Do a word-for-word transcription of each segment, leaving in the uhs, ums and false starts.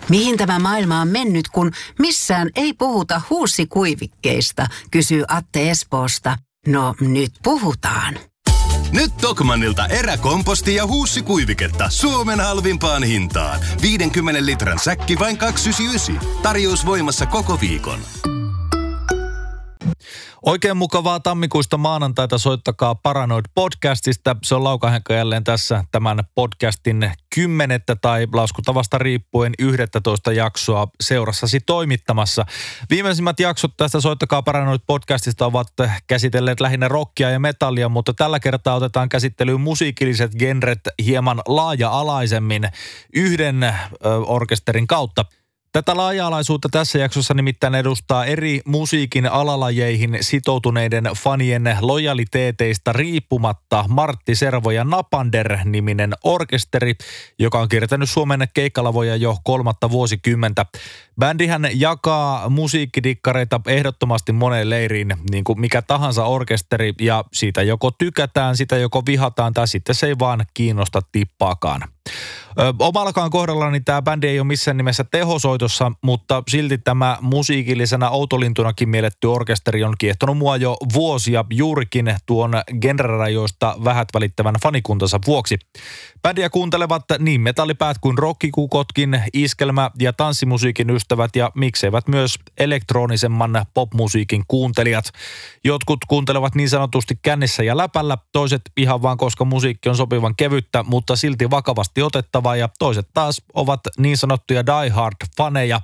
Mihin tämä maailma on mennyt, kun missään ei puhuta huussikuivikkeista, kysyy Atte Espoosta. No nyt puhutaan. Nyt Tokmannilta eräkomposti ja huussikuiviketta Suomen halvimpaan hintaan. viidenkymmenen litran säkki vain kaksisataayhdeksänkymmentäyhdeksän. Tarjous voimassa koko viikon. Oikein mukavaa tammikuista maanantaita, soittakaa Paranoid podcastista. Se on Laukahenka jälleen tässä tämän podcastin kymmenettä tai laskutavasta riippuen yhdettätoista jaksoa seurassasi toimittamassa. Viimeisimmät jaksot tästä Soittakaa Paranoid podcastista ovat käsitelleet lähinnä rockia ja metallia, mutta tällä kertaa otetaan käsittelyyn musiikilliset genret hieman laaja-alaisemmin yhden ö, orkesterin kautta. Tätä laaja-alaisuutta tässä jaksossa nimittäin edustaa eri musiikin alalajeihin sitoutuneiden fanien lojaliteeteista riippumatta Martti Servo ja Napander-niminen orkesteri, joka on kiertänyt Suomen keikkalavoja jo kolmatta vuosikymmentä. Bändihän jakaa musiikkidikkareita ehdottomasti moneen leiriin, niin kuin mikä tahansa orkesteri, ja siitä joko tykätään, sitä joko vihataan tai sitten se ei vaan kiinnosta tippaakaan. Ö, omallakaan kohdallani tämä bändi ei ole missään nimessä tehosoitossa, mutta silti tämä musiikillisena outolintunakin mielletty orkesteri on kiehtonut mua jo vuosia juurikin tuon genrerajoista vähät välittävän fanikuntansa vuoksi. Bändiä kuuntelevat niin metallipäät kuin rockikukotkin, iskelmä- ja tanssimusiikin ystävät ja mikseivät myös elektronisemman popmusiikin kuuntelijat. Jotkut kuuntelevat niin sanotusti kännissä ja läpällä, toiset ihan vaan koska musiikki on sopivan kevyttä, mutta silti vakavasti otettavaa, ja toiset taas ovat niin sanottuja die-hard-faneja.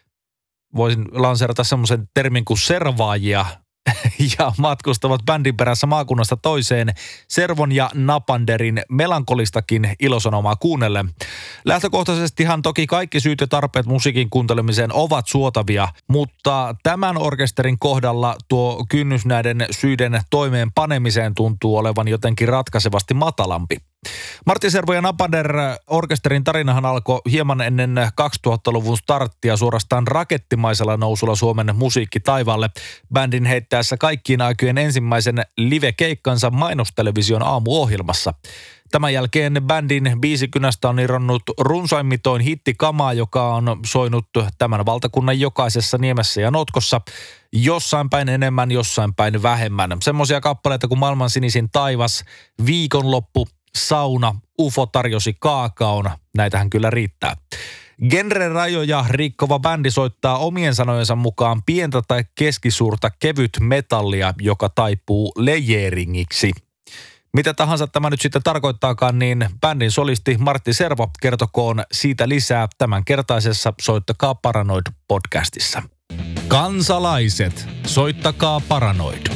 Voisin lanseerata semmoisen termin kuin servaajia, ja matkustavat bändin perässä maakunnasta toiseen Servon ja Napanderin melankolistakin ilosanomaa kuunnellen. Lähtökohtaisestihan toki kaikki syyt ja tarpeet musiikin kuuntelemiseen ovat suotavia, mutta tämän orkesterin kohdalla tuo kynnys näiden syiden toimeenpanemiseen tuntuu olevan jotenkin ratkaisevasti matalampi. Martti Servo ja Napander-orkesterin tarinahan alkoi hieman ennen kaksituhattaluvun starttia suorastaan rakettimaisella nousulla Suomen musiikkitaivaalle. Bändin heittäessä kaikkiin aikojen ensimmäisen live-keikkansa mainostelevision aamuohjelmassa. Tämän jälkeen bändin biisikynästä on irronnut runsaimmitoin hittikamaa, joka on soinut tämän valtakunnan jokaisessa niemessä ja notkossa. Jossain päin enemmän, jossain päin vähemmän. Semmoisia kappaleita kuin Maailman sinisin taivas, Viikonloppu, Sauna, U F O tarjosi kaakaon. Näitähän kyllä riittää. Genrerajoja rikkova bändi soittaa omien sanojensa mukaan pientä tai keskisuurta kevyt metallia, joka taipuu lejeringiksi. Mitä tahansa tämä nyt sitten tarkoittaakaan, niin bändin solisti Martti Servo kertokoon siitä lisää tämänkertaisessa Soittakaa Paranoid podcastissa. Kansalaiset, soittakaa Paranoid.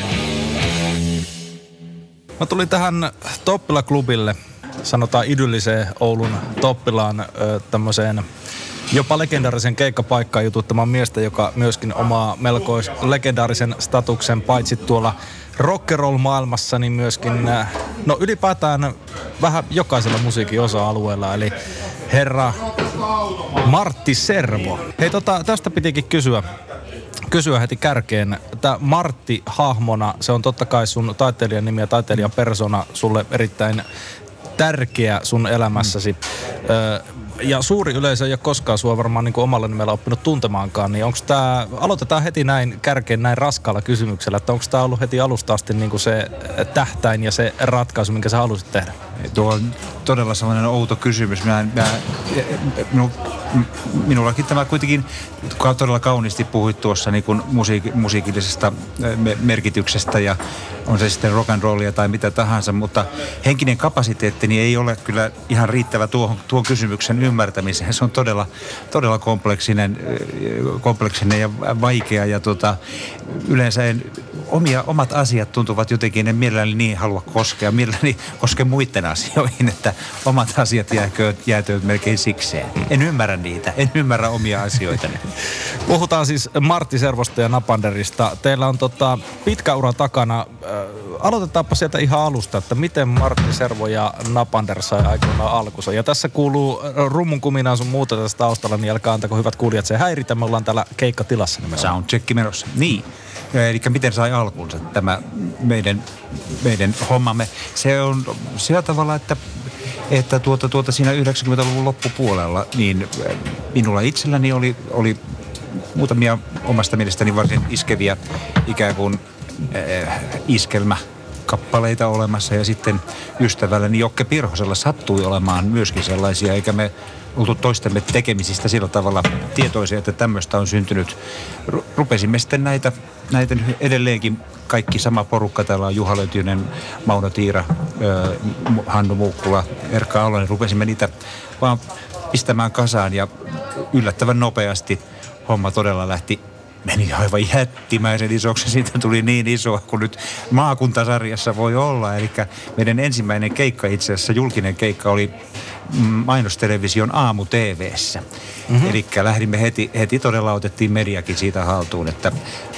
Mä tulin tähän Toppila-klubille, sanotaan idylliseen Oulun Toppilaan, tämmöiseen jopa legendaarisen keikkapaikkaan jututtamaan miestä, joka myöskin omaa melkois legendaarisen statuksen paitsi tuolla rock'n'roll-maailmassa, niin myöskin no ylipäätään vähän jokaisella musiikin osa-alueella, eli herra Martti Servo. Hei tota, tästä pitikin kysyä. Kysyä heti kärkeen. Tämä Martti hahmona, se on totta kai sun taiteilijan nimi ja taiteilijan persona sulle erittäin tärkeä sun elämässäsi. Ö, ja suuri yleisö ei ole koskaan sua varmaan niin kuin omalla nimellä oppinut tuntemaankaan, niin onko tämä, aloitetaan heti näin kärkeen näin raskaalla kysymyksellä, että onko tämä ollut heti alusta asti niin kuin se tähtäin ja se ratkaisu, minkä sä halusit tehdä? Tuo on todella sellainen outo kysymys. Mä, mä, minu, minullakin tämä kuitenkin todella kauniisti puhuit tuossa niin kuin musiik, musiikillisesta merkityksestä ja on se sitten rock and rollia tai mitä tahansa, mutta henkinen kapasiteettini ei ole kyllä ihan riittävä tuohon, tuon kysymyksen ymmärtämiseen. Se on todella, todella kompleksinen, kompleksinen ja vaikea ja tota, yleensä en, omia, omat asiat tuntuvat jotenkin, en mielelläni niin halua koskea, mielelläni koske muiden asioihin, että omat asiat jääkööt, jäätööt melkein sikseen. En ymmärrä niitä, en ymmärrä omia asioitani. Puhutaan siis Martti Servosta ja Napanderista. Teillä on tota pitkä ura takana. Äh, aloitetaanpa sieltä ihan alusta, että miten Martti Servo ja Napander sai aikoinaan alkunsa. Ja tässä kuuluu rummun kuminaa sun muuta tässä taustalla, niin älkää antako hyvät kuulijat se häiritä. Me ollaan täällä keikkatilassa. Soundcheck menossa. Niin. Eli miten sai alkuunsa tämä meidän, meidän hommamme. Se on sillä tavalla, että että tuota, tuota siinä yhdeksänkymmentäluvun loppupuolella, niin minulla itselläni oli, oli muutamia omasta mielestäni varsin iskeviä ikään kuin äh, iskelmäkappaleita olemassa. Ja sitten ystävälläni Jokke Pirhosella sattui olemaan myöskin sellaisia, eikä me oltu toistemme tekemisistä sillä tavalla tietoisia, että tämmöistä on syntynyt. Rupesimme sitten näitä, näitä edelleenkin kaikki sama porukka. Täällä on Juha Löytynen, Mauno Tiira, Hannu Muukkula, Erkka Alonen. Rupesimme niitä vaan pistämään kasaan ja yllättävän nopeasti homma todella lähti. Meni aivan jättimäisen isoksi. Siitä tuli niin isoa kuin nyt maakuntasarjassa voi olla. Eli meidän ensimmäinen keikka itse asiassa, julkinen keikka oli mainostelevision aamu T V:ssä. Mm-hmm. Eli lähdimme heti, heti todella otettiin mediakin siitä haltuun, että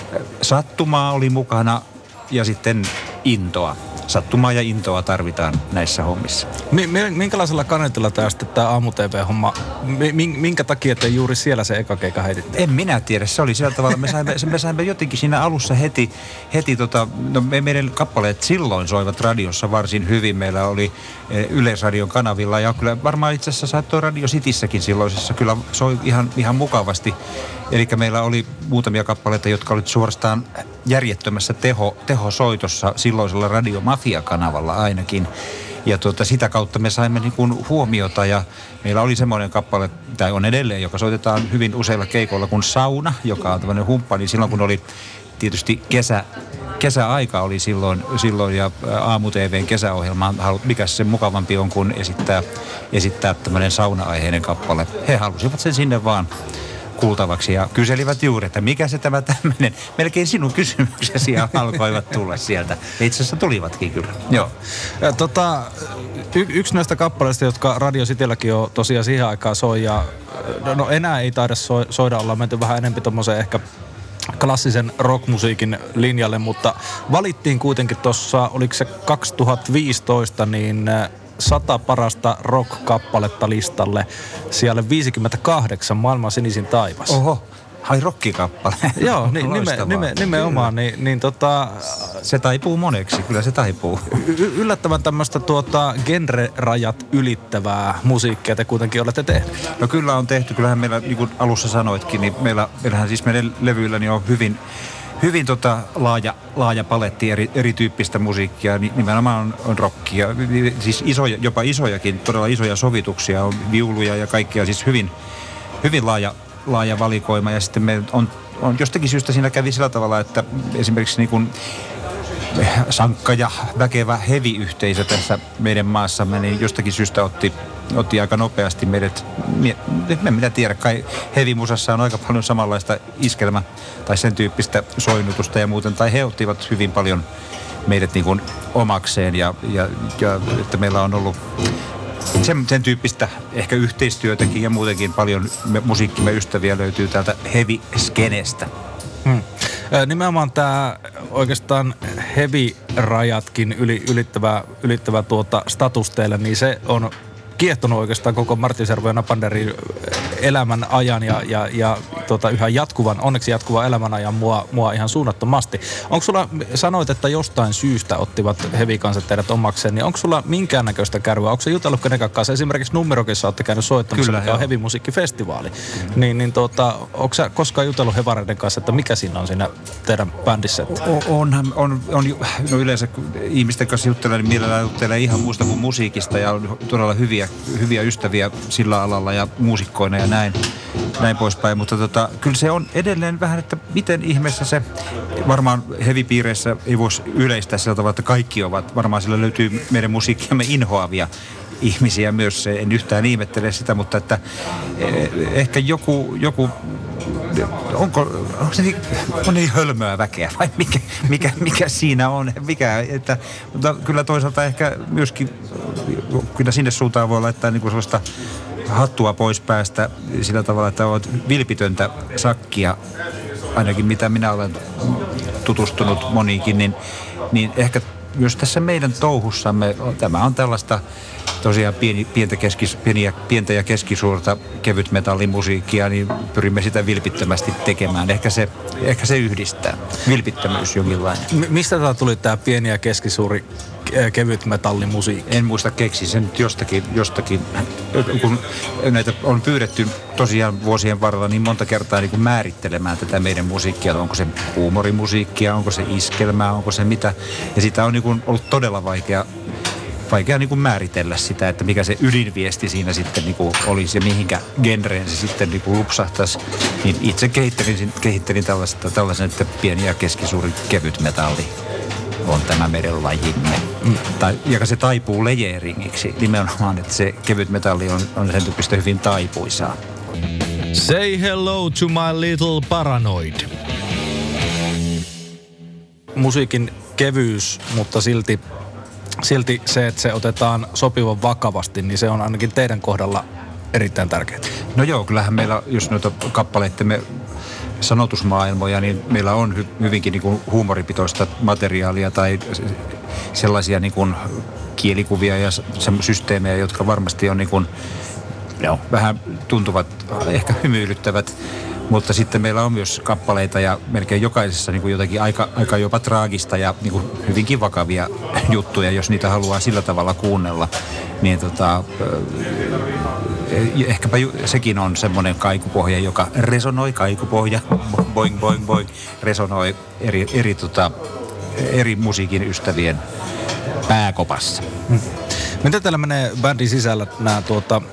sattumaa oli mukana ja sitten intoa. Sattumaa ja intoa tarvitaan näissä hommissa. Minkälaisella kaneetilla tämä sitten tämä aamu-T V-homma, minkä takia te juuri siellä se eka keikka heititte? En minä tiedä, se oli sillä tavalla, me saimme, me saimme jotenkin siinä alussa heti, heti tota, no meidän kappaleet silloin soivat radiossa varsin hyvin. Meillä oli Yleisradion kanavilla ja kyllä varmaan itse asiassa saattoi Radio Cityssäkin silloisessa kyllä soi ihan, ihan mukavasti. Eli meillä oli muutamia kappaleita, jotka olivat suorastaan järjettömässä teho, tehosoitossa silloisella Radio Mafia-kanavalla ainakin. Ja tuota, sitä kautta me saimme niin kuin huomiota ja meillä oli semmoinen kappale, tai on edelleen, joka soitetaan hyvin useilla keikoilla kuin Sauna, joka on tämmöinen humppa, niin silloin kun oli tietysti kesä, kesäaika oli silloin, silloin ja aamu-T V:n kesäohjelma, mikä se mukavampi on kuin esittää, esittää tämmöinen sauna-aiheinen kappale. He halusivat sen sinne vaan kuultavaksi ja kyselivät juuri, että mikä se tämä tämmöinen, melkein sinun kysymyksesi alkoivat tulla sieltä. Itse asiassa tulivatkin kyllä. Joo. Ja, tota, y- yksi näistä kappaleista, jotka Radio Citylläkin jo tosiaan siihen aikaan soi ja no enää ei taida so- soida, ollaan menty vähän enemmän tommoseen ehkä klassisen rockmusiikin linjalle, mutta valittiin kuitenkin tuossa, oliko se kaksituhattaviisitoista, niin sata parasta rock-kappaletta listalle. Siellä viisikymmentäkahdeksan maailman sinisin taivas. Oho, hai rockikappale. Joo, ni, nime, nime, nimenomaan. Niin, niin tota, se taipuu moneksi, kyllä se taipuu. Y- yllättävän tämmöistä tuota, genre-rajat ylittävää musiikkia te kuitenkin olette tehneet. No kyllä on tehty. Kyllähän meillä, niin kuin alussa sanoitkin, niin meillä, meillähän siis meidän levyillä niin on hyvin Hyvin tota laaja, laaja paletti eri, erityyppistä musiikkia, nimenomaan on, on rockia, siis isoja, jopa isojakin, todella isoja sovituksia, on viuluja ja kaikkea, siis hyvin, hyvin laaja, laaja valikoima. Ja sitten me on, on jostakin syystä siinä kävi sillä tavalla, että esimerkiksi niin kuin sankka ja väkevä heavy-yhteisö tässä meidän maassamme, niin jostakin syystä otti, otti aika nopeasti meidät, en minä tiedä, kai heavy-musassa on aika paljon samanlaista iskelmä tai sen tyyppistä soinnutusta ja muuten, tai he ottivat hyvin paljon meidät niin kuin omakseen ja, ja, ja että meillä on ollut sen, sen tyyppistä ehkä yhteistyötäkin ja muutenkin paljon me, musiikkimme ystäviä löytyy täältä heavy-skenestä. Hmm. Nimenomaan tämä oikeastaan heavy-rajatkin yli, ylittävä, ylittävä tuota status teille, niin se on kiehtonut oikeastaan koko Martti Servo ja Napanderin elämän ajan ja, ja, ja tota, yhä jatkuvan, onneksi jatkuvan elämän ajan mua, mua ihan suunnattomasti. Onko sulla, sanoit, että jostain syystä ottivat heavy-kansat teidät omakseen, niin onko sulla minkäännäköistä kärryä? Onko se jutellut kenenkään kanssa? Esimerkiksi Nummerokissa olette käynyt soittamassa, mikä on heavy-musiikkifestivaali. Mm. Niin, niin tuota, onko sä koskaan jutellut hevareiden kanssa, että mikä siinä on siinä teidän bändissä? Onhan, on, on, no yleensä ihmisten kanssa juttelee, niin mielellään juttelee ihan muusta kuin musiikista ja on todella hyviä, hyviä ystäviä sillä alalla ja muusikkoina ja näin, näin poispäin, mutta tota, kyllä se on edelleen vähän, että miten ihmeessä se, varmaan heavy-piireissä ei voisi yleistää sillä tavalla, että kaikki ovat, varmaan sillä löytyy meidän musiikkiamme inhoavia ihmisiä myös, en yhtään ihmettele sitä, mutta että ehkä joku, joku onko, onko se niin, on niin hölmöä väkeä vai mikä, mikä, mikä siinä on, mikä, että, mutta kyllä toisaalta ehkä myöskin, kyllä sinne suuntaan voi laittaa niin kuin sellaista hattua pois päästä sillä tavalla, että olet vilpitöntä sakkia, ainakin mitä minä olen tutustunut moniinkin, niin, niin ehkä myös tässä meidän touhussamme, tämä on tällaista tosiaan pieni, pientä, keskis, pieniä, pientä ja keskisuurta kevytmetallimusiikkia, niin pyrimme sitä vilpittömästi tekemään. Ehkä se, ehkä se yhdistää. Vilpittömyys jonkinlainen. M- mistä tämä tuli tämä pieni ja keskisuuri kevyt metallimusiikki? En muista keksiä sen nyt jostakin, jostakin, kun näitä on pyydetty tosiaan vuosien varrella niin monta kertaa niin kuin määrittelemään tätä meidän musiikkia. Onko se huumorimusiikkia, onko se iskelmää, onko se mitä. Ja sitä on niin kuin ollut todella vaikea, vaikea niin kuin määritellä sitä, että mikä se ydinviesti siinä sitten niin kuin olisi ja mihinkä genreen se sitten niin kuin lupsahtaisi. Niin itse kehittelin, kehittelin tällaista, tällaisen, että pieni ja keskisuuri kevyt metalli on tämä meidän lajimme. Mm. Tai, ja se taipuu lejeringiksi nimenomaan, että se kevyt metalli on, on sen tyyppistä hyvin taipuisaa. Say hello to my little paranoid. Musiikin kevyys, mutta silti, silti se, että se otetaan sopivan vakavasti, niin se on ainakin teidän kohdalla erittäin tärkeää. No joo, kyllähän meillä, jos noita kappaleittemme sanotusmaailmoja, niin meillä on hy- hyvinkin niin kuin huumoripitoista materiaalia tai sellaisia niin kuin kielikuvia ja systeemejä, jotka varmasti on niin kuin, no, vähän tuntuvat, ehkä hymyilyttävät, mutta sitten meillä on myös kappaleita ja melkein jokaisessa niin kuin jotakin aika, aika jopa traagista ja niin kuin hyvinkin vakavia juttuja, jos niitä haluaa sillä tavalla kuunnella, niin tota, ehkäpä sekin on semmoinen kaikupohja, joka resonoi, kaikupohja, boing, boing, boing, resonoi eri, eri, tota, eri musiikin ystävien pääkopassa. Hmm. Miten teillä menee bändin sisällä nämä tuota,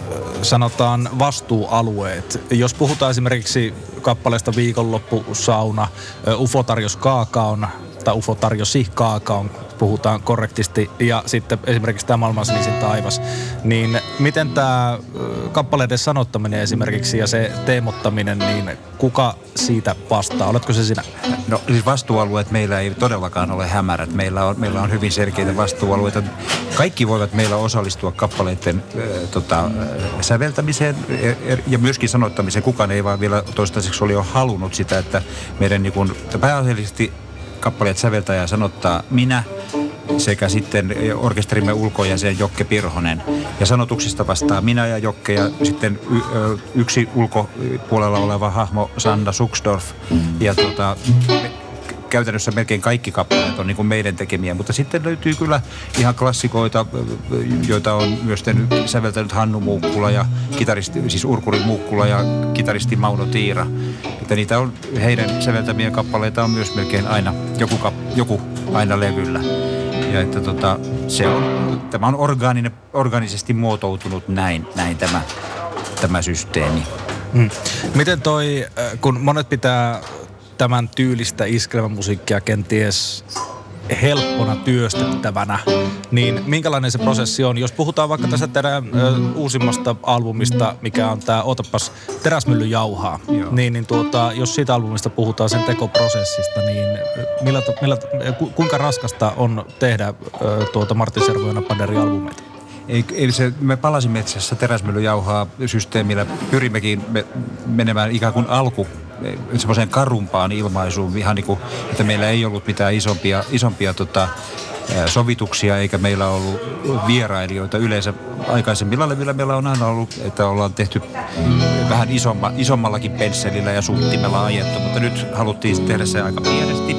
sanotaan vastuualueet? Jos puhutaan esimerkiksi kappaleesta Viikonloppusauna, U F O tarjosi kaakaon, tai U F O tarjosi kaakaon, puhutaan korrektisti, ja sitten esimerkiksi tämä Maailman sinisin taivas, niin miten tämä kappaleiden sanottaminen esimerkiksi ja se teemottaminen, niin kuka siitä vastaa? Oletko se sinä? No siis vastuualueet meillä ei todellakaan ole hämärät. Meillä on, meillä on hyvin selkeitä vastuualueita. Kaikki voivat meillä osallistua kappaleiden äh, tota, äh, säveltämiseen er, ja myöskin sanottamiseen. Kukaan ei vaan vielä toistaiseksi ole jo halunnut sitä, että meidän niin kun, pääasiallisesti kappaleet säveltää ja sanottaa minä sekä sitten orkesterimme ulkojäsen Jokke Pirhonen. Ja sanotuksista vastaa minä ja Jokke ja sitten y, ö, yksi ulkopuolella oleva hahmo Sanna Suksdorf. Ja tuota, me, käytännössä melkein kaikki kappaleet on niin kuin meidän tekemiä, mutta sitten löytyy kyllä ihan klassikoita, joita on myös säveltänyt Hannu Muukkula ja kitaristi, siis Urkuri Muukkula ja kitaristi Mauno Tiira. Että niitä on, heidän säveltämien kappaleita on myös melkein aina, joku, joku aina levyllä. Ja että tota, se on, tämä on orgaaninen, orgaanisesti muotoutunut näin, näin tämä, tämä systeemi. Hmm. Miten toi, kun monet pitää tämän tyylistä iskelmämusiikkia kenties helppona työstettävänä, niin minkälainen se prosessi on? Jos puhutaan vaikka tästä teidän ö, uusimmasta albumista, mikä on tämä Otapas Teräsmylly jauhaa, niin, niin tuota, jos siitä albumista puhutaan sen tekoprosessista, niin millä, millä, ku, kuinka raskasta on tehdä ö, tuota Martin Servo ja Panderin albumeita? Ei, ei se, me palasimme itse asiassa Teräsmylly jauhaa systeemillä, pyrimmekin me, menemään ikään kuin alku semmoiseen karumpaan ilmaisuun, ihan niin kuin, että meillä ei ollut mitään isompia, isompia tota, sovituksia, eikä meillä ollut vierailijoita. Yleensä aikaisemmilla levyillä meillä on aina ollut, että ollaan tehty vähän isomma, isommallakin pensselillä ja suuttimella ajettu, mutta nyt haluttiin tehdä se aika pienesti.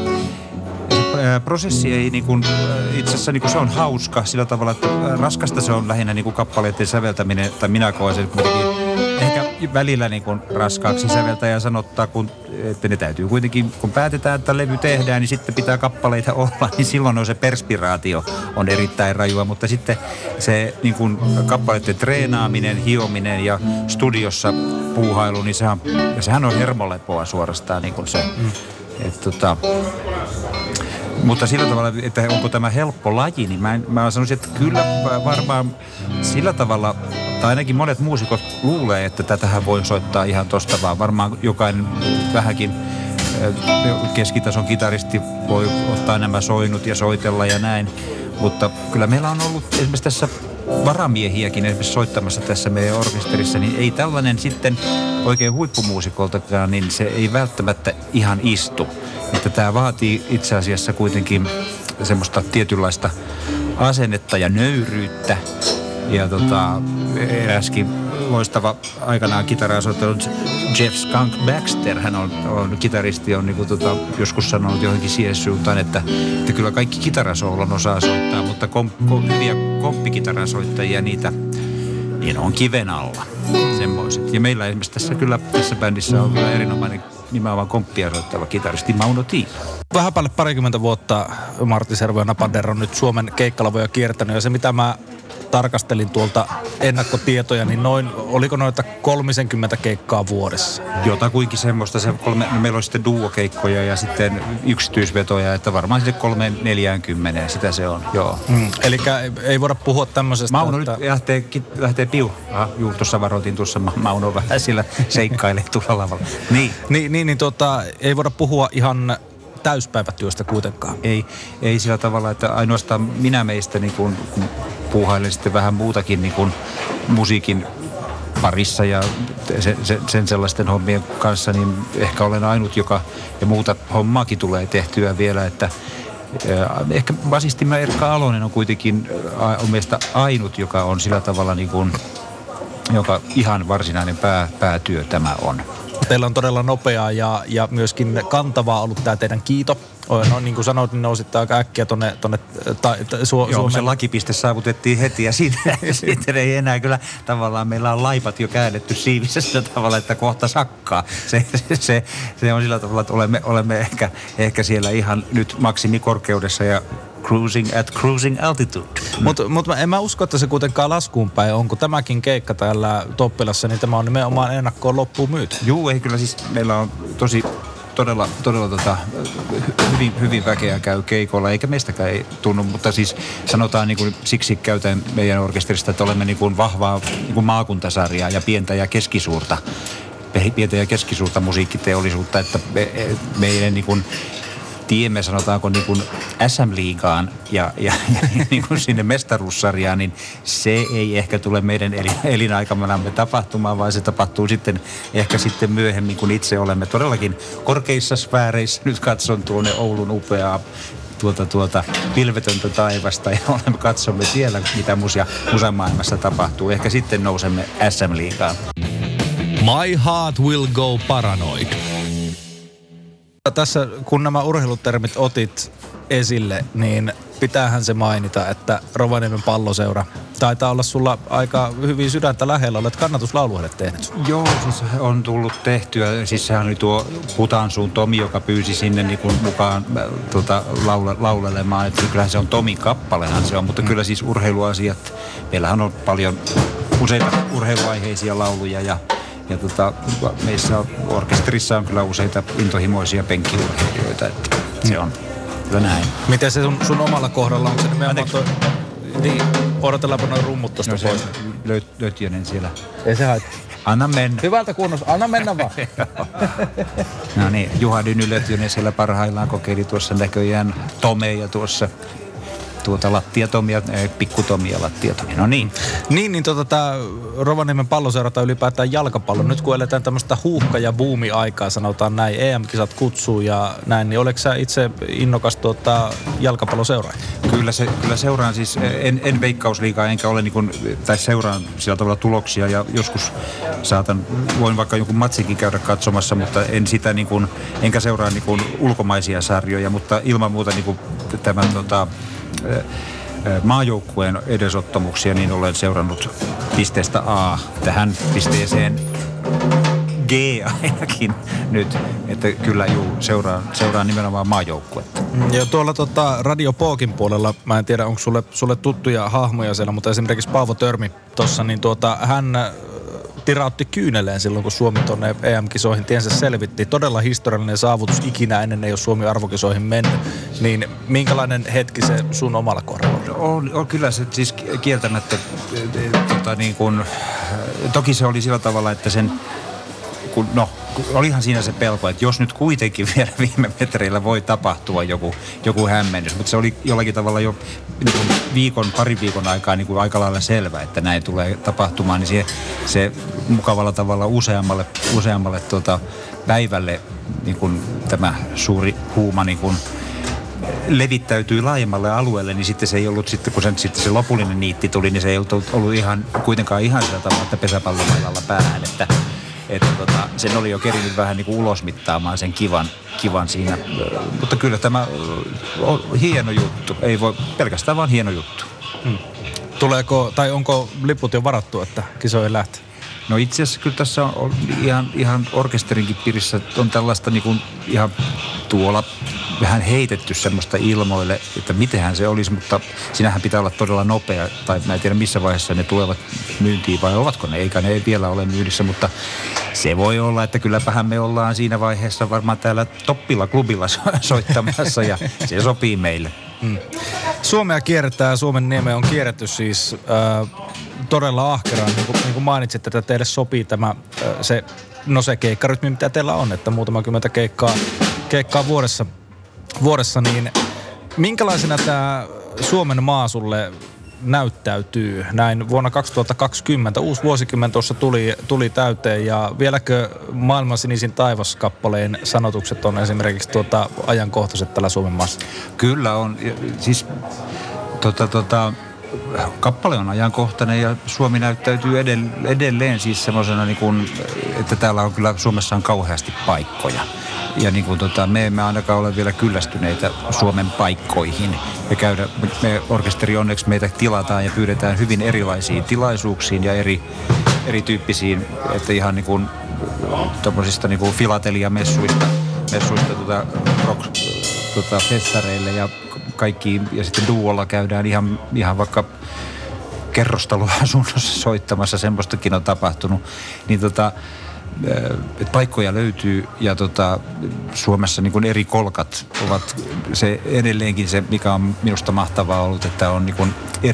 Prosessi ei niin kuin, itse asiassa niin kuin se on hauska sillä tavalla, että raskasta se on lähinnä niin kuin kappaleiden säveltäminen, tai minä koen sen kuitenkin ehkä välillä niin kuin raskaaksi säveltää ja sanottaa, kun, että ne täytyy kuitenkin, kun päätetään, että levy tehdään, niin sitten pitää kappaleita olla, niin silloin on se perspiraatio on erittäin rajua, mutta sitten se niin kuin kappaleiden treenaaminen, hiominen ja studiossa puuhailu, niin sehän, sehän on hermolepoa suorastaan niin kuin se, mm. että tota, mutta sillä tavalla, että onko tämä helppo laji, niin mä, mä sanoisin, että kyllä varmaan sillä tavalla, tai ainakin monet muusikot luulee, että tätähän voi soittaa ihan tosta vaan. Varmaan jokainen vähänkin keskitason kitaristi voi ottaa nämä soinut ja soitella ja näin. Mutta kyllä meillä on ollut esimerkiksi tässä varamiehiäkin esimerkiksi soittamassa tässä meidän orkesterissa, niin ei tällainen sitten oikein huippumuusikoltakaan, niin se ei välttämättä ihan istu. Että tämä vaatii itse asiassa kuitenkin semmoista tietynlaista asennetta ja nöyryyttä. Ja tota, eräskin loistava aikanaan kitaraa soittanut Jeff Skunk Baxter, hän on, on kitaristi, on niin kuin, tota, joskus sanonut johonkin siihen suuntaan, että, että kyllä kaikki kitarasoolon osaa soittaa, mutta kom, kom, hyviä komppikitarasoittajia niitä niin on kiven alla. Semmoiset. Ja meillä esimerkiksi tässä kyllä tässä bändissä on kyllä erinomainen nimenomaan komppia soittava kitaristi Mauno Tiila. Vähän päälle parikymmentä vuotta Martti Servo ja Napader on nyt Suomen keikkalavoja kiertänyt, ja se mitä mä tarkastelin tuolta ennakkotietoja, niin noin, oliko noita kolmisenkymmentä keikkaa vuodessa? Jotakuinkin semmoista. Se kolme, no meillä on sitten duokeikkoja ja sitten yksityisvetoja, että varmaan sitten kolme neljäänkymmeneen, sitä se on, joo. Mm, eli ei voida puhua tämmöisestä, Mauno että... nyt lähtee, lähtee piu. Aha, juu, tuossa varoitin, tuossa Mauno vähän sillä seikkailee tuolla lavalla. Niin. Niin, niin, niin tota, ei voida puhua ihan täyspäivätyöstä kuitenkaan. Ei, ei sillä tavalla, että ainoastaan minä meistä niin kun, kun puuhailen sitten vähän muutakin niin kun musiikin parissa ja se, se, sen sellaisten hommien kanssa, niin ehkä olen ainut, joka ja muuta hommaakin tulee tehtyä vielä, että ehkä basistimme Erkka Alonen on kuitenkin on meistä ainut, joka on sillä tavalla niin kuin, joka ihan varsinainen pää, päätyö tämä on. Teillä on todella nopeaa ja, ja myöskin kantavaa ollut tämä teidän kiito. No niin kuin sanoit, niin nousitte aika äkkiä tuonne tonne ta, ta, su, Joo, Suomen... se lakipiste saavutettiin heti ja sitten, sitten ei enää kyllä tavallaan meillä on laipat jo käännetty siivissä sillä tavalla, että kohta sakkaa. Se, se, se on sillä tavalla, että olemme, olemme ehkä, ehkä siellä ihan nyt maksimikorkeudessa ja cruising at cruising altitude. Mutta mut en mä usko, että se kuitenkaan laskuun päin on, kun tämäkin keikka täällä Toppilassa, niin tämä on nimenomaan ennakkoon loppuun myyty. Juu, ei kyllä siis meillä on tosi todella, todella tota, hyvin, hyvin väkeä käy keikolla, eikä meistäkään ei tunnu, mutta siis sanotaan niin kuin, siksi käytän meidän orkesterista, että olemme niin kuin vahvaa niin kuin maakuntasarjaa ja pientä ja keskisuurta, pientä ja keskisuurta musiikkiteollisuutta, että me, meidän niin kuin tiemme, sanotaanko niin kuin S M-liigaan ja, ja, ja niin kuin sinne mestaruussarjaan, niin se ei ehkä tule meidän elinaikanamme tapahtumaan, vaan se tapahtuu sitten ehkä sitten myöhemmin, kun itse olemme todellakin korkeissa sfääreissä. Nyt katson tuonne Oulun upeaa tuota, tuota pilvetöntä taivasta ja olemme katsomme siellä, mitä musia, musamaailmassa tapahtuu. Ehkä sitten nousemme S M-liigaan. My heart will go paranoid. Tässä kun nämä urheilutermit otit esille, niin pitäähän se mainita, että Rovaniemen Palloseura taitaa olla sulla aika hyvin sydäntä lähellä. Olet kannatuslauluedet tehnyt. Joo, siis on tullut tehtyä. Siis sehän oli tuo Putansuun Tomi, joka pyysi sinne niin kuin mukaan tuota, laule, laulelemaan. Että kyllähän se on Tomin kappalehan se on, mutta mm. kyllä siis urheiluasiat. Meillähän on paljon useita urheiluaiheisia lauluja ja Ja tota, meissä orkesterissa on kyllä useita intohimoisia penkkiurheilijoita, että se on kyllä näin. Miten se sun, sun omalla kohdalla on? Se nimenomaan toi, niin, odotellaanpa noin rummut tosta no pois. Löt, Lötjönen siellä. Ei se haittaa. Anna mennä. Hyvältä kunnossa, anna mennä vaan. No niin, Juha Dyny Lötjönen siellä parhaillaan kokeili tuossa näköjään Tomeja tuossa. Tuota lattiatomia, pikkutomia lattiatomia. No niin. Niin, niin tota tää Rovaniemen Palloseura tai ylipäätään jalkapallo. Nyt kun eletään tämmöistä huuhka- ja buumi-aikaa, sanotaan näin, E M-kisat kutsuu ja näin, niin oletko sä itse innokas tuota jalkapalloseuraaja? Kyllä, se, kyllä seuraan siis, en, en veikkausliigaa, enkä ole niin kuin, tai seuraan sillä tavalla tuloksia ja joskus saatan, voin vaikka jonkun matsikin käydä katsomassa, mutta en sitä niin kuin, enkä seuraa niin kuin ulkomaisia sarjoja, mutta ilman muuta niin kuin tämän tota, maajoukkueen edesottamuksia, niin olen seurannut pisteestä A tähän pisteeseen G ainakin nyt, että kyllä juu, seuraan, seuraan nimenomaan maajoukkuetta. Ja tuolla tota, Radio Pookin puolella, mä en tiedä onko sulle, sulle tuttuja hahmoja siellä, mutta esimerkiksi Paavo Törmi tossa, niin tuota, hän tirautti kyyneleen silloin, kun Suomi tuonne E M-kisoihin tiensä selvitti. Todella historiallinen saavutus, ikinä ennen ei ole Suomi arvokisoihin mennyt. Niin minkälainen hetki se sun omalla kohdalla on? On kyllä se siis kieltämättä, tota, niin kun, toki se oli sillä tavalla, että sen, kun, no olihan siinä se pelko, että jos nyt kuitenkin vielä viime metreillä voi tapahtua joku, joku hämmennys, mutta se oli jollakin tavalla jo niin kuin viikon, parin viikon aikaa niin kuin aika lailla selvä, että näin tulee tapahtumaan, niin se, se mukavalla tavalla useammalle, useammalle tuota, päivälle niin kuin tämä suuri huuma niin kuin levittäytyi laajemmalle alueelle, niin sitten se ei ollut, sitten kun sen, sitten se lopullinen niitti tuli, niin se ei ollut, ollut ihan, kuitenkaan ihan sillä tavalla, että pesäpallomailalla päähän, että että tota, sen oli jo kerinyt vähän niin kuin ulosmittaamaan sen kivan, kivan siinä. Mutta kyllä tämä on hieno juttu. Ei voi pelkästään vaan hieno juttu. Hmm. Tuleeko, tai onko liput jo varattu, että kisoihin lähtee? No itse asiassa kyllä tässä on ihan, ihan orkesterinkin piirissä on tällaista niin kuin ihan tuolla vähän heitetty semmoista ilmoille, että mitenhän se olisi, mutta sinähän pitää olla todella nopea, tai mä en tiedä missä vaiheessa ne tulevat myyntiin vai ovatko ne, eikä ne ei vielä ole myynnissä, mutta se voi olla, että kylläpähän me ollaan siinä vaiheessa varmaan täällä Toppila klubilla soittamassa ja se sopii meille. Hmm. Suomea kierretään, Suomen nimeä on kierretty siis äh, todella ahkeraan, niin kuin, niin kuin mainitsit, että teille sopii tämä äh, se, no se keikkarytmi, mitä teillä on, että muutama kymmentä keikkaa, keikkaa vuodessa, vuodessa, niin minkälaisena tämä Suomen maa sulle näyttäytyy näin vuonna kaksituhattakaksikymmentä? Uusi vuosikymmen tuossa tuli, tuli täyteen ja vieläkö Maailman sinisin taivas -kappaleen sanotukset on esimerkiksi tuota ajankohtaiset tällä Suomen maassa? Kyllä on. Siis tota, tota, kappale on ajankohtainen ja Suomi näyttäytyy edelleen siis semmoisena, niin kuin, että täällä on kyllä Suomessa on kauheasti paikkoja. Ja niin kuin tota, me emme ainakaan ole vielä kyllästyneitä Suomen paikkoihin. Me, käydä, me orkesteri onneksi meitä tilataan ja pyydetään hyvin erilaisiin tilaisuuksiin ja eri, erityyppisiin, että ihan niin kuin tommosista niin kuin filateliamessuista messuista tota, rock, tota, festareille ja kaikkiin. Ja sitten duolla käydään ihan, ihan vaikka kerrostaloasunnossa soittamassa, semmoistakin on tapahtunut. Niin tota, että paikkoja löytyy ja tota, Suomessa niin kuin eri kolkat ovat se edelleenkin se, mikä on minusta mahtavaa ollut, että on niin kuin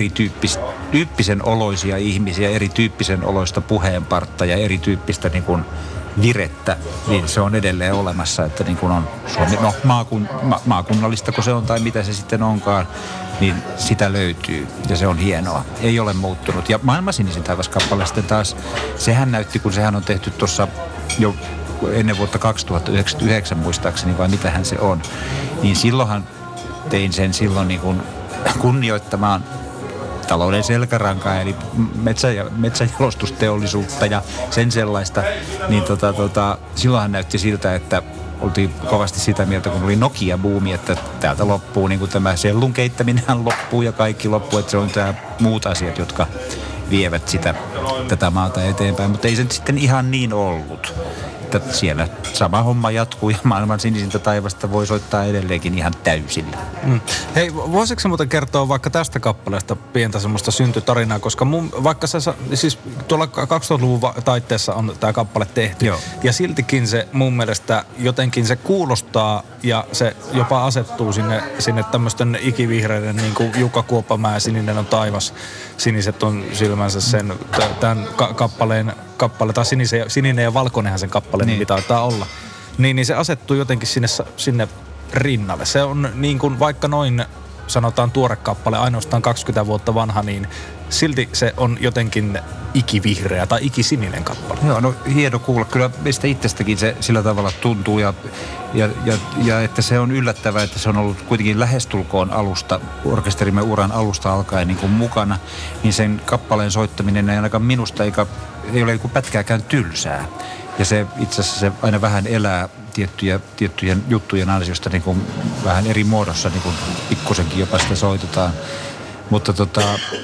erityyppisen oloisia ihmisiä, erityyppisen oloista puheenpartta ja erityyppistä niin kuin virettä, niin se on edelleen olemassa, että niin kuin on Suomi, no maakun, ma, maakunnallista kun se on tai mitä se sitten onkaan, niin sitä löytyy ja se on hienoa. Ei ole muuttunut. Ja Maailman sinisin taivas -kappale sitten taas, sehän näytti, kun sehän on tehty tuossa jo ennen vuotta kaksituhattayhdeksän muistaakseni, vai mitähän se on, niin silloinhan tein sen silloin niin kuin kunnioittamaan talouden selkärankaa, eli metsä- ja metsäjalostusteollisuutta ja sen sellaista, niin tota, tota, silloinhan näytti siltä, että oltiin kovasti sitä mieltä, kun oli Nokia-buumi, että täältä loppuu, niin kuin tämä sellun keittäminenhän loppuu ja kaikki loppuu, että se on tämä muut asiat, jotka vievät sitä, tätä maata eteenpäin, mutta ei se sitten ihan niin ollut. Että siellä sama homma jatkuu ja Maailman sinisintä taivasta voi soittaa edelleenkin ihan täysillä. Mm. Hei, voisitko sä muuten kertoa vaikka tästä kappaleesta pientä semmoista syntytarinaa, koska mun, vaikka sä, siis tuolla kaksituhattaluvun taitteessa on tämä kappale tehty. Joo. Ja siltikin se mun mielestä jotenkin se kuulostaa ja se jopa asettuu sinne, sinne tämmöisten ikivihreiden niin kuin Jukka Kuoppamäen Sininen on taivas, siniset on silmänsä sen tämän ka- kappaleen kappale, tai sinisen, sininen ja valkoinenhan sen kappaleen niin. Nimi taitaa olla, niin, niin se asettuu jotenkin sinne, sinne rinnalle. Se on niin kuin vaikka noin sanotaan tuore kappale, ainoastaan kaksikymmentä vuotta vanha, niin silti se on jotenkin ikivihreä tai ikisininen kappale. Joo, no hieno kuulla. Kyllä meistä itsestäkin se sillä tavalla tuntuu ja, ja, ja, ja että se on yllättävää, että se on ollut kuitenkin lähestulkoon alusta, orkesterimme uran alusta alkaen niin kuin mukana, niin sen kappaleen soittaminen ei ainakaan minusta eikä, ei ole niin pätkääkään tylsää. Ja se itse asiassa se aina vähän elää tiettyjä, tiettyjen juttujen ansiosta niin kuin vähän eri muodossa, niin kuin pikkusenkin jopa sitä soitetaan. Mutta tota,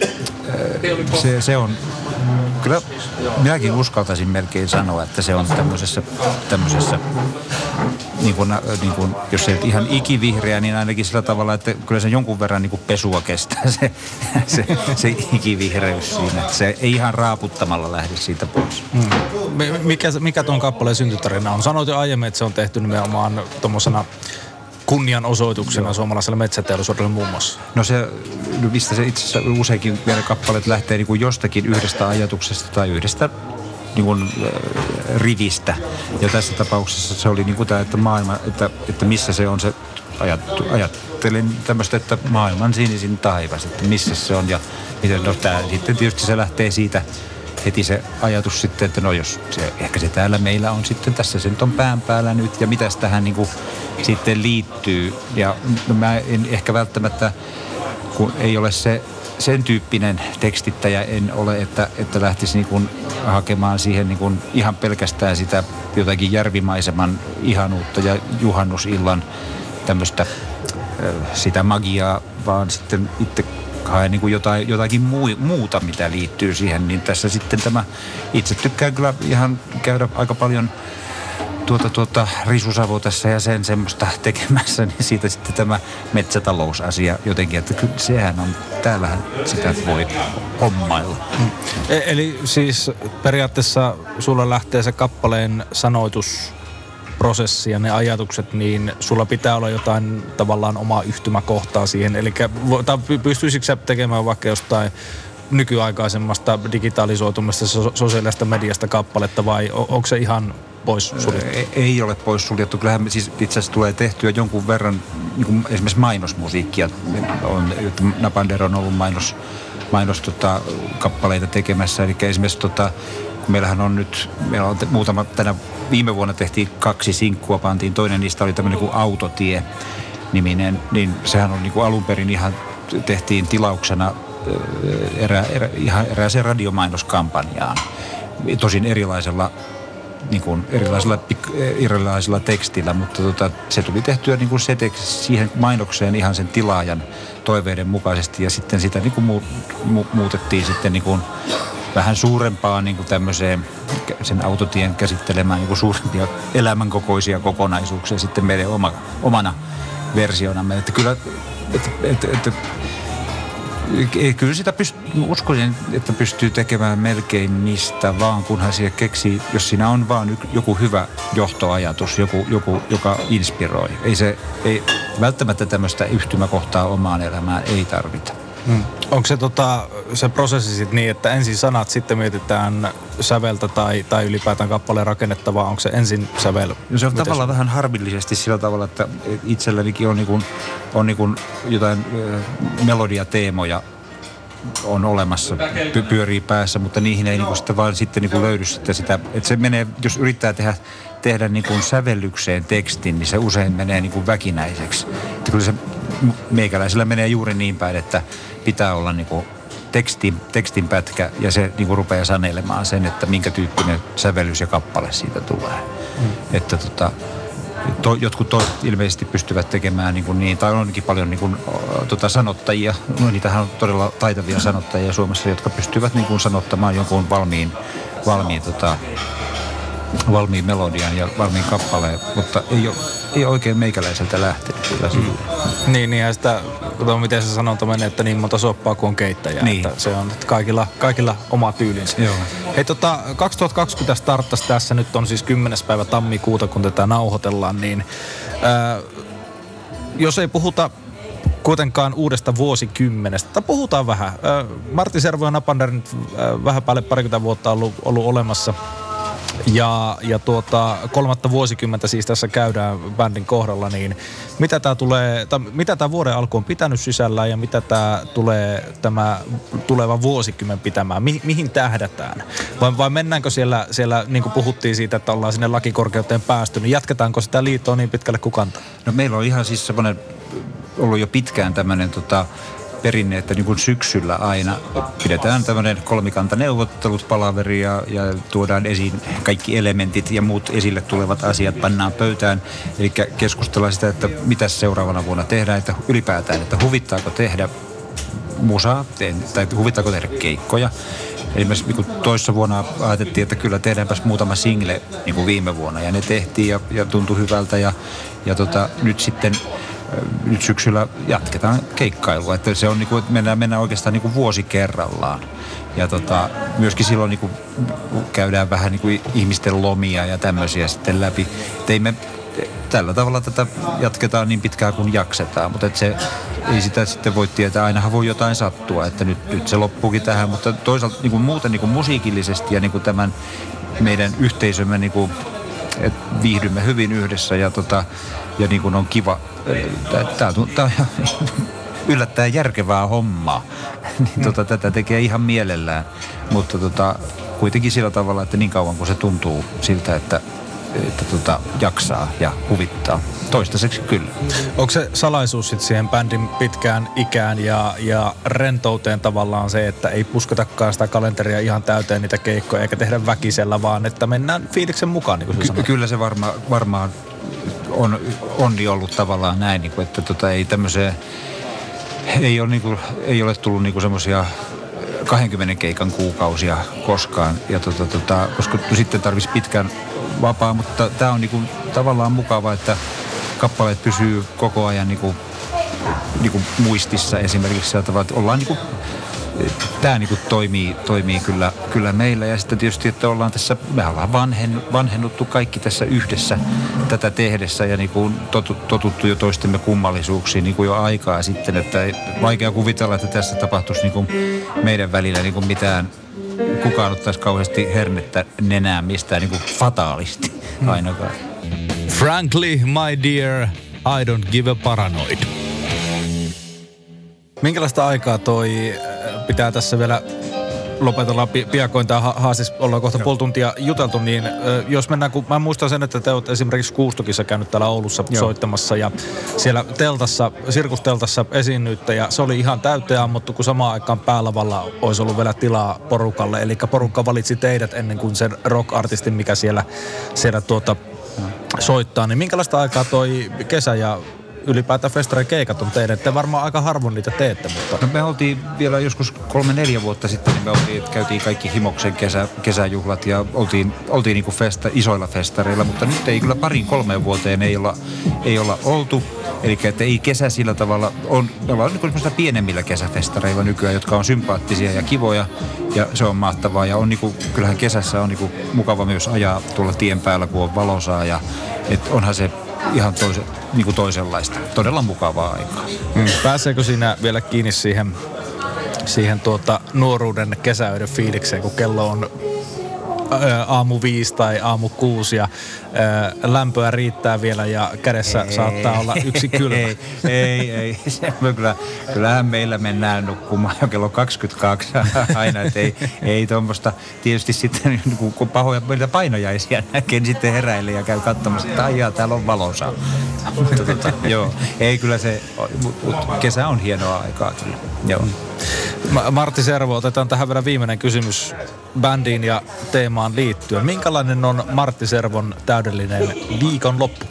se, se on, kyllä minäkin uskaltaisin melkein sanoa, että se on tämmöisessä, tämmöisessä niin kuin, niin kuin, jos se ei ihan ikivihreä, niin ainakin sillä tavalla, että kyllä se jonkun verran niin kuin pesua kestää se, se, se ikivihreys siinä. Että se ei ihan raaputtamalla lähde siitä pois. Hmm. Mikä, mikä tuon kappaleen syntytarina on? Sanoit jo aiemmin, että se on tehty nimenomaan tuommoisena kunnianosoituksena Joo. suomalaiselle metsäteollisuudelle muun muassa. No se, mistä se itse asiassa useinkin meidän kappaleet lähtee niin kuin jostakin yhdestä ajatuksesta tai yhdestä niin kuin, äh, rivistä. Ja tässä tapauksessa se oli niin kuin tämä, että maailma, että, että missä se on se, ajattu, ajattelin tämmöistä, että maailman sinisin taivas, että missä se on ja miten, no tämä sitten tietysti se lähtee siitä heti se ajatus sitten, että no jos se, ehkä se täällä meillä on sitten, tässä se nyt on pään päällä nyt ja mitäs tähän niin kuin sitten liittyy. Ja no mä en ehkä välttämättä, kun ei ole se, sen tyyppinen tekstittäjä en ole, että, että lähtisi niin kuin hakemaan siihen niin kuin ihan pelkästään sitä jotakin järvimaiseman ihanuutta ja juhannusillan tämmöistä sitä magiaa, vaan sitten itse haen niin kuin jotain, jotakin muu, muuta, mitä liittyy siihen, niin tässä sitten tämä, itse tykkään kyllä ihan käydä aika paljon tuota, tuota risusavo tässä ja sen semmoista tekemässä, niin siitä sitten tämä metsätalousasia jotenkin, että kyllä sehän on, täällähän sitä voi hommailla. Hmm. E- eli siis periaatteessa sulla lähtee se kappaleen sanoitusprosessi ja ne ajatukset, niin sulla pitää olla jotain tavallaan omaa yhtymäkohtaa siihen, eli pystyisikö sä tekemään vaikka jostain nykyaikaisemmasta digitalisoitumista sosiaalista mediasta kappaletta vai onko se ihan pois suljettu? Ei, ei ole pois suljettu. Kyllähän siis itse asiassa tulee tehtyä jonkun verran niin kuin esimerkiksi mainosmusiikkia. On, Napander on ollut mainos, mainos tota, kappaleita tekemässä. Eli esimerkiksi tota, kun meillähän on nyt, meillä on muutama, tänä viime vuonna tehtiin kaksi sinkkua, pantiin. Toinen niistä oli tämmöinen kuin Autotie-niminen, niin sehän on niin kuin alun perin ihan tehtiin tilauksena erä, erä, ihan erääseen radiomainoskampanjaan. Tosin erilaisella niin kuin erilaisilla, erilaisilla tekstillä, mutta tota, se tuli tehtyä niin kuin se teksti siihen mainokseen ihan sen tilaajan toiveiden mukaisesti ja sitten sitä niin kuin mu, mu, muutettiin sitten niin kuin vähän suurempaan niin kuin tämmöiseen sen autotien käsittelemään niin kuin suurempia elämänkokoisia kokonaisuuksia sitten meidän oma, omana versionamme. Että kyllä, että, että, että kyllä sitä pystyy, uskoisin, että pystyy tekemään melkein mistä vaan, kunhan siihen keksii, jos siinä on vaan joku hyvä johtoajatus, joku, joku joka inspiroi. Ei se, ei, välttämättä tämmöistä yhtymäkohtaa omaan elämään ei tarvita. Hmm. Onko se, tota, se prosessi sitten niin, että ensin sanat, sitten mietitään säveltä tai, tai ylipäätään kappaleen rakennettavaa, onko se ensin sävel? No se on Miten tavallaan se? Vähän harmillisesti sillä tavalla, että itsellänikin on, niinku, on niinku jotain melodiateemoja on olemassa, py- pyörii päässä, mutta niihin ei niinku sitä vaan sitten niinku löydy sitä, sitä, että se menee, jos yrittää tehdä, tehdä niinku sävellykseen tekstin, niin se usein menee niinku väkinäiseksi. Että kyllä se meikäläisellä menee juuri niin päin, että pitää olla niinku teksti, tekstinpätkä ja se niinku rupeaa sanelemaan sen, että minkä tyyppinen sävellys ja kappale siitä tulee. Mm. Että tota, to, jotkut toiset ilmeisesti pystyvät tekemään niin, niin tai on ainakin paljon niin kuin, tota, sanottajia. No, niitähän on todella taitavia sanottajia Suomessa, jotka pystyvät niin kuin, sanottamaan jonkun valmiin, valmiin, tota, valmiin melodian ja valmiin kappaleen, mutta ei ole, ei ole oikein meikäläiseltä lähtenyt kyllä mm. Niin, niin ja sitä, miten se sanonta menee, että niin monta soppaa kuin on keittäjä, niin. Että se on että kaikilla, kaikilla oma tyylinsä. Joo. Hei tota, kaksituhattakaksikymmentä starttasi tässä, nyt on siis kymmenes päivä tammikuuta, kun tätä nauhoitellaan, niin ää, jos ei puhuta kuitenkaan uudesta vuosikymmenestä, tai puhutaan vähän. Ää, Martti Servo ja Napander nyt ää, vähän päälle parikymmentä vuotta ollut, ollut olemassa. Ja, ja tuota, kolmatta vuosikymmentä siis tässä käydään bändin kohdalla, niin mitä tämä tulee, tai mitä tämä vuoden alku on pitänyt sisällään ja mitä tämä tulee tämä tuleva vuosikymmen pitämään, Mi, mihin tähdätään? Vai, vai mennäänkö siellä, siellä, niin kuin puhuttiin siitä, että ollaan sinne lakikorkeuteen päästy, niin jatketaanko sitä liittoa niin pitkälle kuin kantaa? No meillä on ihan siis semmoinen, ollut jo pitkään tämmöinen tota perinne, että niin kuin syksyllä aina pidetään tämmöinen kolmikantaneuvottelut, palaveri ja, ja tuodaan esiin kaikki elementit ja muut esille tulevat asiat pannaan pöytään. Eli keskustellaan sitä, että mitä seuraavana vuonna tehdään, että ylipäätään, että huvittaako tehdä musaa tai huvittaako tehdä keikkoja. Eli me niin toissa vuonna ajateltiin, että kyllä tehdäänpäs muutama single niin kuin viime vuonna ja ne tehtiin ja, ja tuntui hyvältä ja, ja tota, nyt sitten nyt syksyllä jatketaan keikkailua, että se on niinku, että mennään, mennään oikeastaan niinku vuosi kerrallaan. Ja tota, myöskin silloin niinku käydään vähän niinku ihmisten lomia ja tämmöisiä sitten läpi. Et ei me tällä tavalla tätä jatketaan niin pitkään kuin jaksetaan, mutta et se ei sitä sitten voi tietää. Ainahan voi jotain sattua, että nyt, nyt se loppuukin tähän, mutta toisaalta niinku muuten niinku musiikillisesti ja niinku tämän meidän yhteisömme niinku, että viihdymme hyvin yhdessä ja, tota, ja niin kuin on kiva. Tämä on yllättäen järkevää hommaa. niin, tota, tätä tekee ihan mielellään, mutta tota, kuitenkin sillä tavalla, että niin kauan kun se tuntuu siltä, että että tota, jaksaa ja huvittaa. Toistaiseksi kyllä. Onko se salaisuus sitten siihen bändin pitkään ikään ja, ja rentouteen tavallaan se, että ei pusketakaan sitä kalenteria ihan täyteen niitä keikkoja eikä tehdä väkisellä, vaan että mennään fiiliksen mukaan, niin kuin se Ky- sanoo? Kyllä se varma, varmaan on onni ollut tavallaan näin, niin kuin, että tota, ei tämmöiseen, ei ole, niin kuin, ei ole tullut niin semmoisia kahdenkymmenen keikan kuukausia koskaan, ja tota, tota, koska sitten tarvitsisi pitkän vapaa, mutta tämä on niin kuin, tavallaan mukava, että kappaleet pysyy koko ajan niin kuin, niin kuin muistissa esimerkiksi sillä tavalla, että ollaan niin kuin, tämä niin kuin toimii, toimii kyllä, kyllä meillä. Ja sitten tietysti, että ollaan tässä, me ollaan vanhen, vanhennuttu kaikki tässä yhdessä tätä tehdessä ja niin kuin totuttu jo toistemme kummallisuuksiin niin kuin jo aikaa sitten. Että ei, vaikea kuvitella, että tässä tapahtuisi niin kuin meidän välillä niin kuin mitään, kukaan ottaisi kauheasti hernettä nenään mistään niin kuin fataalisti ainakaan. Frankly, my dear, I don't give a paranoid. Minkälaista aikaa toi pitää tässä vielä lopetella piakoin tämä haasis, ollaan kohta puoli tuntia juteltu, niin jos mennään, kun mä muistan sen, että te olet esimerkiksi Kuustokissa käynyt täällä Oulussa Joo. soittamassa ja siellä teltassa, sirkusteltassa esiinnyitte ja se oli ihan täyteen ammuttu, kun samaan aikaan päälavalla olisi ollut vielä tilaa porukalle, eli porukka valitsi teidät ennen kuin sen rock-artistin, mikä siellä, siellä tuota soittaa, niin minkälaista aikaa toi kesä ja ylipäätään festarin keikat on teidän? Te varmaan aika harvoin niitä teette, mutta... No me oltiin vielä joskus kolme neljä vuotta sitten, niin me oltiin, käytiin kaikki Himoksen kesä, kesäjuhlat ja oltiin, oltiin niinku festa, isoilla festareilla, mutta nyt ei kyllä parin kolmeen vuoteen ei olla, ei olla oltu. Eli että ei kesä sillä tavalla, on, me ollaan niin semmoista pienemmillä kesäfestareilla nykyään, jotka on sympaattisia ja kivoja ja se on mahtavaa. Ja on niinku, kyllähän kesässä on niinku mukava myös ajaa tuolla tien päällä, kun on valosaa ja et onhan se ihan toise, niinku toisenlaista. Todella mukavaa aikaa. Hmm. Pääseekö siinä vielä kiinni siihen, siihen tuota nuoruuden kesäöiden fiilikseen, kun kello on ää, aamu viisi tai aamu kuusi ja ää, lämpöä riittää vielä ja kädessä ei, saattaa olla yksi kylmä? Ei, ei, ei. Se, kyllä, kyllähän meillä mennään nukkumaan jo kello kaksikymmentäkaksi aina, että ei, ei tuommoista. Tietysti sitten kun pahoja meiltä painojaisia näkee, niin sitten heräilee ja käy katsomassa, että aijaa, täällä on valossa. Mutta tota, joo, ei kyllä se, mut, mut, kesä on hienoa aikaa kyllä, joo. Martti Servo, otetaan tähän vielä viimeinen kysymys bändiin ja teemaan liittyen. Minkälainen on Martti Servon täydellinen viikonloppu?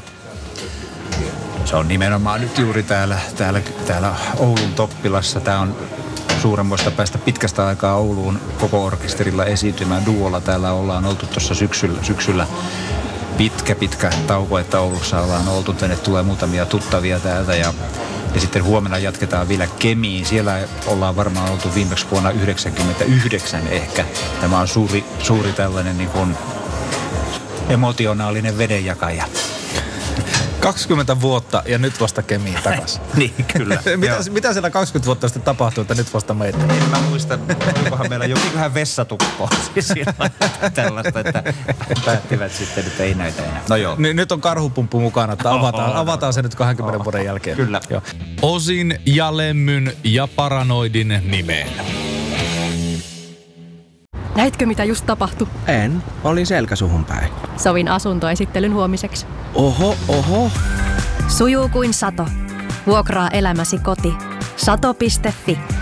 Se on nimenomaan nyt juuri täällä, täällä, täällä Oulun Toppilassa. Tämä on suuremmoista päästä pitkästä aikaa Ouluun koko orkesterilla esiintymään duolla. Täällä ollaan oltu tuossa syksyllä, syksyllä pitkä, pitkä tauko, että Oulussa ollaan oltu. Tänne tulee muutamia tuttavia täältä ja Ja sitten huomenna jatketaan vielä Kemiin. Siellä ollaan varmaan oltu viimeksi vuonna yhdeksänkymmentäyhdeksän ehkä. Tämä on suuri, suuri tällainen niin kuin emotionaalinen vedenjakaja. kaksikymmentä vuotta ja nyt vasta Kemiin takaisin. Niin, kyllä. mitä, mitä siellä kaksikymmentä vuotta sitten tapahtui, että nyt vasta meitä? En mä muista, onkohan meillä jokin vähän vessatukkoa siis tällaista, että päättivät sitten, että ei näitä enää. No joo. N- nyt on karhupumppu mukana, että avataan, avataan se nyt kahdenkymmenen vuoden jälkeen. Kyllä. Joo. Osin ja Lemmyn ja Paranoidin nimeen. Näitkö mitä just tapahtui? En. Olin selkäsuhun päin. Sovin asuntoesittelyn huomiseksi. Oho, oho. Sujuu kuin sato. Vuokraa elämäsi koti. sato piste fi.